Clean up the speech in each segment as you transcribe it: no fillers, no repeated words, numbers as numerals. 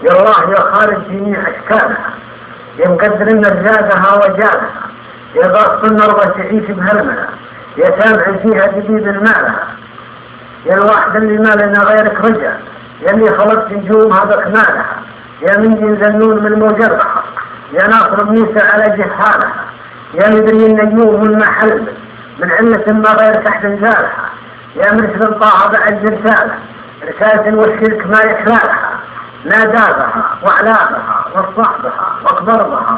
يا الله يا خالق جميع أشكالها، يا مقدر إن رجالها وجالها، يا باسط النرضى تعيش بهلمها، يا سامع فيها جديد المالها، يا الواحد اللي ما لنا غيرك رجع، يا اللي خلقت نجومها بكمالها، يا من ينزلون من موجرها، يا ناصر موسى على جهالها، يا مدري النجوم والمحل من علة ما غير تحت انزالها، يا مرسل طه بعد رسالة رسالة والشرك ما يحلالها، نادابها وعلابها وصحبها واكبرها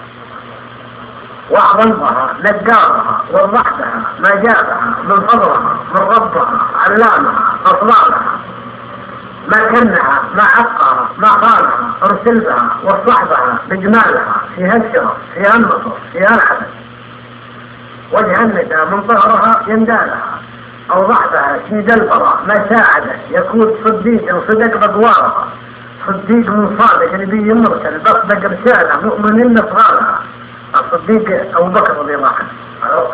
واعظمها نجارها وضحتها ما جابها من فضلها من ربها علامها اصلالها ما كنها ما عقها ما خالها ارسلها وصحبها بجمالها فيها الشرف فيها النصر فيها العدل وجه الندى من ظهرها يندالها اوضحتها في دلبرة ما ساعدت يكون صديق صدق بدوارها صديق من صادق نبي مرسل بصدق رسالة مؤمن صغارها الصديق أبو بكر رضي الله عنه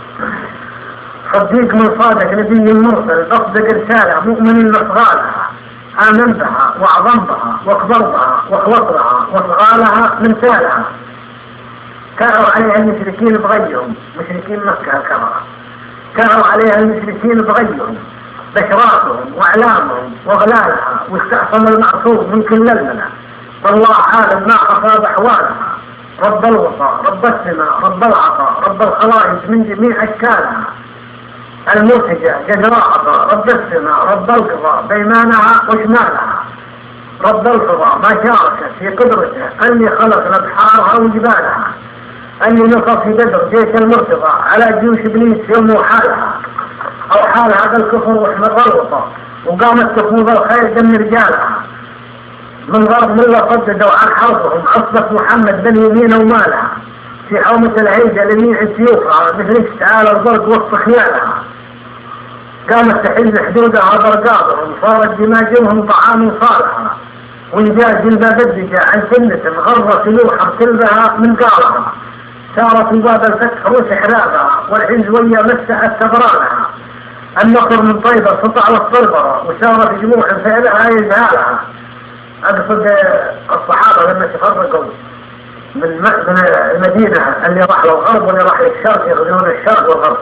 صديق من صادق نبي مرسل بصدق رسالة مؤمن صغارها آمن بها وأعظم بها واكبر بها واخلصها وصغالها من سالها كانوا عليها المشركين بغيهم مشركين مكة الكبرى كانوا عليها المشركين بغيهم بشراتهم وأعلامهم وغلالها واستعصم المعصوم من كل المنى والله عالم ما أصاب أحوالها رب الوصى رب السماء رب العطاء رب الخلائق من جميع أشكالها المرتجى جدراءها رب السماء رب القضاء بيمانها وشمالها رب القضاء ما شاركت في قدرته أني خلق بحارها وجبالها أني نصر في بدر جيش المرتضى على جيوش إبليس يوم حالها أو حال هذا الكفر واحمر الوطى وقامت تفوض الخير دم رجالها من غرب ملة صددوا عن حربهم أصبح محمد بن يمين ومالها في حومة العيدة لميع سيوفها مثل اشتعال البرق وسط خيالها قامت تحل حدودها برقابهم صارت دماجمهم طعام صالحا وانجاز المبدجة عن سنة غر سلوحا سلبها من قارها سارت باب الفتح روس حرابها والعنزوية مسعت ثغرانها النصر من طيبة سطع والصربرة وسارت جموع فعلها يزهالها أقصد الصحابة لما تفرقوا من المدينة اللي راح للغرب واللي راح للشرق يغزون الشرق والغرب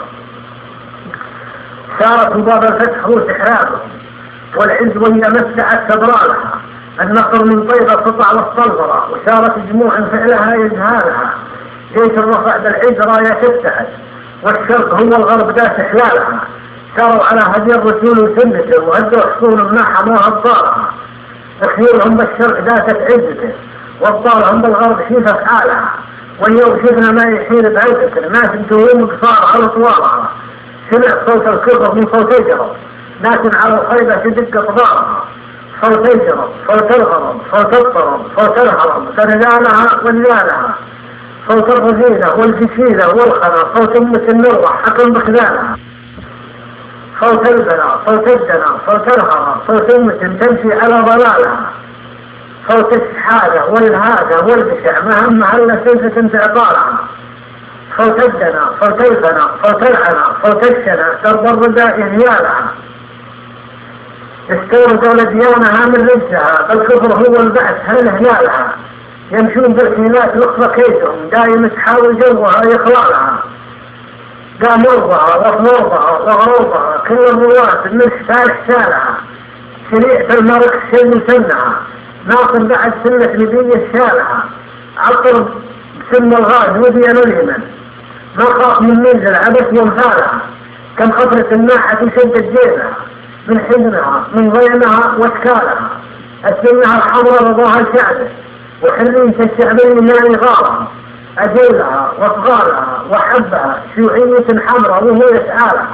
سارت باب الفتح روس حرابهم والعنزوية مسعت ثغرانها النصر من طيبة سطع والصربرة وسارت جموع فعلها يزهالها جيش الرفع بالعيد راية تفتحت والشرق هو الغرب داس حلالها ساروا على هدي الرسول وسنته وهدوا حصول ما حموها بطارها خيولهم بالشرق داست عزته وابطالهم بالغرب شيف افعالها واليوم شفنا ما يحيل بعزته ناس تهوم قصار على طوالها سمع صوت الكفر من صوت يجرب ناس على الخيبة تدق اطبارها صوت يجرب صوت الغرب صوت الطرب صوت الهرم سرجالها ونيالها صوت الرزينة والجسيلة والخنا صوت أمة النروة حكم بخلالها صوت البلاء صوت الدنا صوت الهرى صوت أمة تمشي على ضلالها صوت الشحادة والهادة والبشع مهمها إلا سلسة تعطالها صوت الدنا صوت البنا صوت العنا صوت الشنا درب الرداء هيالها استوردوا لديانها من رجها بالكفر هو البعث هل هيالها يمشون بالحيلات لقصة كيدهم دائما تحاول جوها يخلالها قام مرضها وفروضها وغروضها كل الرواة من شتال حسالها شريعة المرك شيء سنها ناصر بعد سنة نبي شالها عطر بسن الغاز وديان اليمن ما خاف من منزل عبث يمثالها كم خطرة الناحة وشدت جيبها من حزنها من ضيمها واشكالها السنها الحمراء رضاها شعبه وحرية الشعبين ما يغارها أجلها وصغارها وحبها شيوعية حمراء وهو يسعالها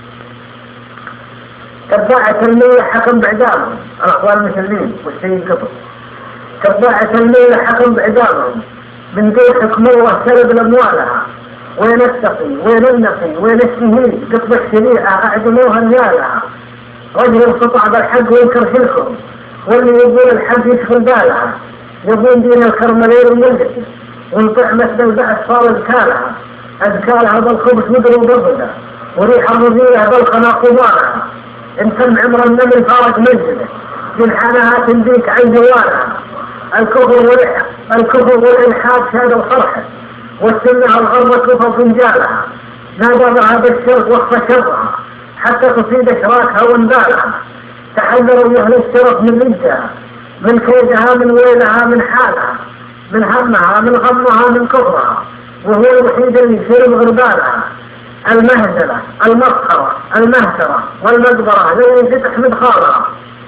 تباعة المية حكم بعدامهم الأخوان المسلمين والسيد قطب تباعة المية حكم بعدامهم من دون حكم الله سلب لأموالها وين التقي وين النقي وين الشهيد قطب الشريعة أعدموها نيالها رجل استطاع بالحق وينكر شركهم واللي يقول الحق يدخل بالها يظن دين الكرملين وملكه وانطعمت بالبعث صار أذكالها بالخبز مدر وضبطها وريح الرذيلة بالخنا قبالها إن سمع عمر النمل فارق منزله جنحانها تنبيك عن جوالها الكفر والإلحاد شادوا فرحه، والسنة الغرب كفر فنجالها، نادرها بالشرك واخفى شرها حتى تصيب إشراكها وانبالها. تحذروا أهل الشرف من رجها، من كيدها، من ويلها، من حالها، من همها، من غمها، من كفرها، وهو الوحيد اللي يشير غربالها. المهزلة، المسخرة، المهترة والمدبرة لن ينفتح مدخالها.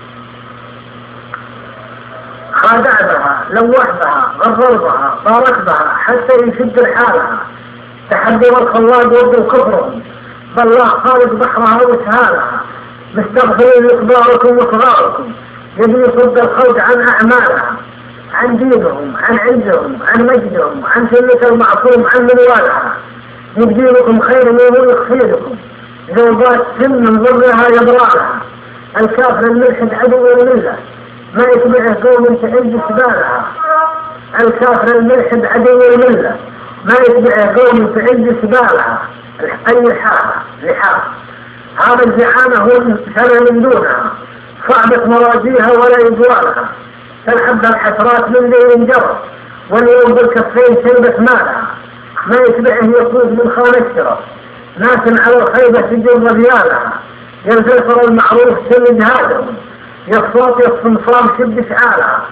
خادع بها، لوح بها، غرر بها، بارك بها حتى يشد لحالها. تحذر الخلاق وابدوا كفرهم، فالله خالق بحرها وسهالها. مستغفرين إقباركم وصغاركم، يبي يصد الخلق عن أعمالها، عن دينهم، عن عزهم، عن مجدهم، عن سنة المعصوم، عن منوالها. يبديلكم خير وهو يخفي لكم، ذوبات سم من ضرها يضرالها. الكافر الملحد عدو الملة، ما يتبعه قوم تعز سبالها. الكافر الملحد عدو الملة، ما يتبعه قوم تعز سبالها. أي لحاها هذا الزعامة هو سنة من دونها، صعبت مراجيها ولا يجوالها. تلحبها الحسرات من ليل جرى، واليوم بالكفين شربت مالها. ما يتبعه يطوف من خان الشرف، ناس على الخيبة تجر رجالها. ينتصر المعروف سن جهادهم، يصوت الصمصام شد شعالها.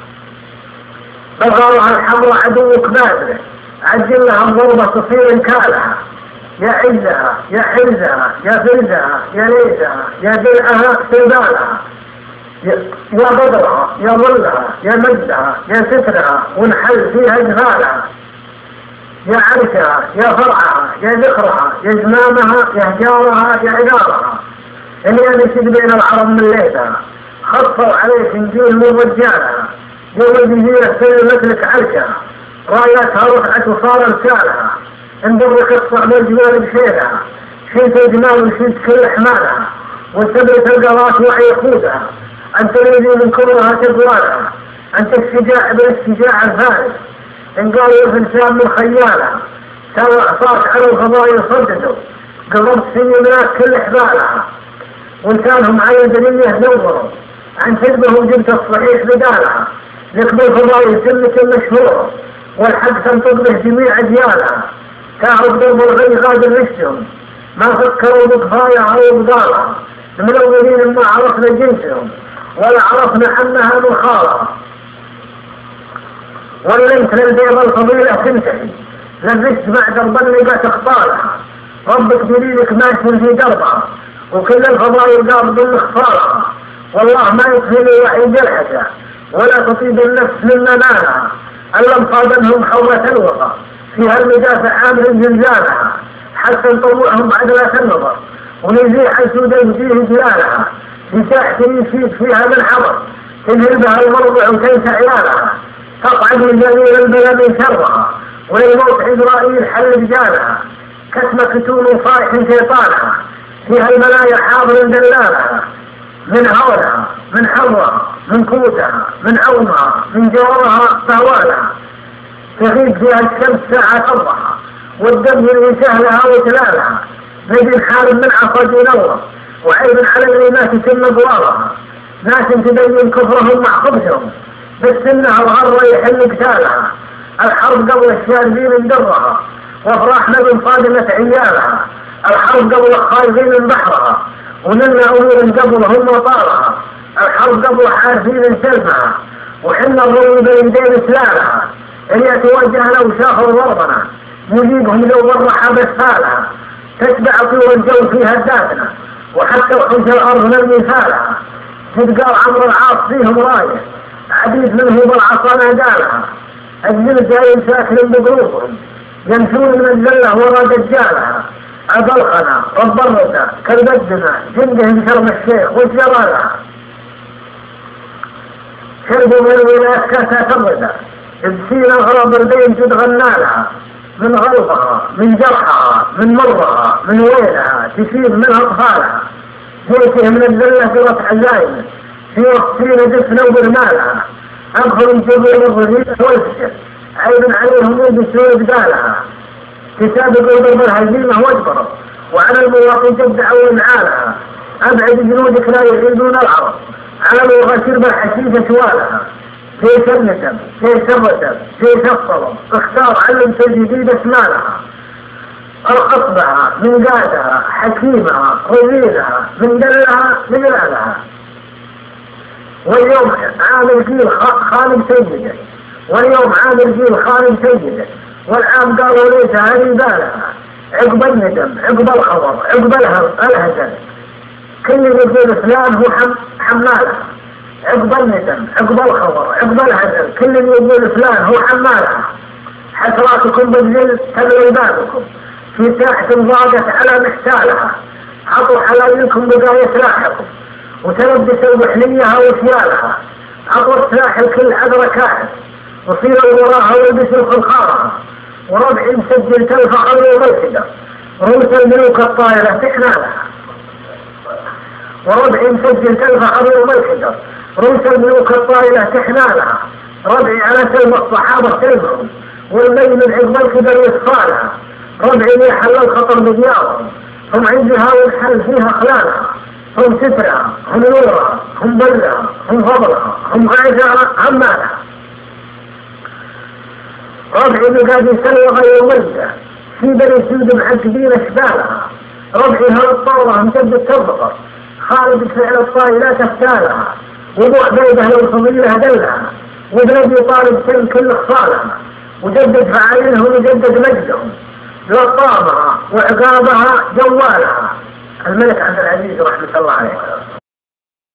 بغارها الحمراء عدوك بادره، عجل لها الضربة تصير انكالها. يا عزها، يا حرزها، يا فرزها، يا ليسها، يا درعها سلبالها. يا بدرها، يا ظلها، يا مجدها، يا سترها ونحل فيها جهالها. يا عرشها، يا فرعها، يا ذكرها، يا زمامها، يا هجارها، يا عقارها. اللي ينشد بين العرب من ليتها، خطوا عليه انجيل من رجالها. يوم الجزيرة سير مثلك عرشها، راياتها رفعت وصار رسالها. اندرك الصعب الجبال بشيرها، شيت الجمال وشيت كل حمالها. وانتبرت القرات وعي خودها، أن تريدي من كبرها تقوالها. أنت الشجاع بالشجاع الفارس، إن قالوا الإنسان من خيالها. كانوا أعصاك على الفضاء يصددوا، قضبت سنينات كل حبالها. وإن كانهم على الدنيا نوروا، عن حزبهم جبت الصحيح بدالها. لقب الفضاء سنة مشهورة، والحق تنطق به جميع أجيالها. تعرف ضرب الغي غادر رشهم، ما فكروا بكفاية أو بضالها. من الأولين ما عرفنا جنسهم، ولا عرفنا أنها من خالها. ولنت للبيض الفضيلة تنتهي، لبست مع درب النقاة اخطالها. ربك دليلك ماشي في دربها، وكل الفضائل قابض اخطالها. والله ما يكفيني وحي جرحك، ولا تطيب النفس مما نالها. ألم صادمهم حوة الوفا، فيها المدافع عامل زلزالها. حتى نطوعهم عدلة النظر، ونزيح سودا فيه جلالها. بساحة يشيد فيها من حضر، تنهل بها المرضع وتنسى عيالها. تقعد من جميل البلد من شرها، وللموت عزرائيل حل رجالها. كتم كتون صائح شيطانها، فيها الملايا حاضر دلالها. من هولها، من حرها، من قوتها، من عومها، من جوارها طوالها. تغيب فيها الشمس ساعة الضحى، والدم يروي سهلها وتلالها. نجد حارب من عصد ينور، وعيب على الإيمات تم أبوابها. ناس تبين كفرهم مع خبثهم، بالسنة الغرة يحل قتالها. الحرب قبل الشاربين من درها، وافراحنا من صادمة عيالها. الحرب قبل الخائفين من بحرها، ونلنا أمور قبل هم وطارها. الحرب قبل حارفين سلفها، وحنا الرمي بيدين سلالها. إن يتوجه لو شافوا ضربنا، يجيبهم لو برح بسالها. تتبع طيور الجو فيها الدافنة، وحتى وحوش الأرض من مثالها. تبقى عمرو العاص فيهم راية، عديد منه بالعصا نادالها. الجلد جاي ساكن بقلوبهم، يمشون من الذلة وراء دجالها. أبلغنا رب الردى كالبدنا جندهم شرم الشيخ وجرالها. شربوا من الولايات كاسات الردى، ابسينا غراب البين تتغنالها. من غلبها، من جرحها، من مرها، من ويلها، تشيب من أطفالها. جيته من الذلة جرت عزايمه، في وقتين دفنوا برمالها. أدخل جبل الرجيل والفشل، عيب عليهم يلبسون بدالها. تسابقوا ضرب الهزيمة واجبروا، وعلى المواطن تبدعوا إمعالها. أبعد جنودك لا يعيدون العرب، على الغاشر بالحشيشة شوالها. في سنة في سرة في شفصل اختار علم تجديد اسمالها الخطبها من قادها حكيمها رزينها من دلها من لالها. واليوم عامل جيل خالد سيده، واليوم عامل جيل خالد سيده، والعام قالوا ليس هذه بالها عقب الندم عقب الخبر عقب الهزل. كل يقول فلان هو حمالها عقب الندم عقب الخبر عقب الهزل. كل يقول فلان هو حمالها. حسراتكم بالجل تبلي بابكم في ساحة ضاقت على محتالها. عطوا حلايلكم بقاية سلاحكم وتلبسوا بحليها وثيالها. عطوا السلاح الكل عذر كاحل وصيروا وراها ويلبسوا خلخارها. وربع مسجل تلفقر وملكدة رؤوس الملوك الطائرة تحنالها. وربع مسجل تلفقر وملكدة رؤوس الملوك الطائرة تحنالها. ربعي على سلم الصحابة سلمهم والميل عقب الكبر يصفالها. ربعي يحل الخطر بديارهم هم عندها والحل فيها خلالها. هم سترها هم نورها هم بلها هم فضلها هم عاجها هم مالها. ربعي بقاد يسلغ يوميها في بني سود معذبين اشبالها. ربعي هل الطاولة مجدد تضغط خالد فعل الطائلات افتالها. وضوء بيده للفضيلة دلها وبلد يطالب سن كل خصالها. وجدد فعالينهم وجدد مجدهم لطامها وعقابها جوالها. الملك عبد العزيز رحمة الله عليه.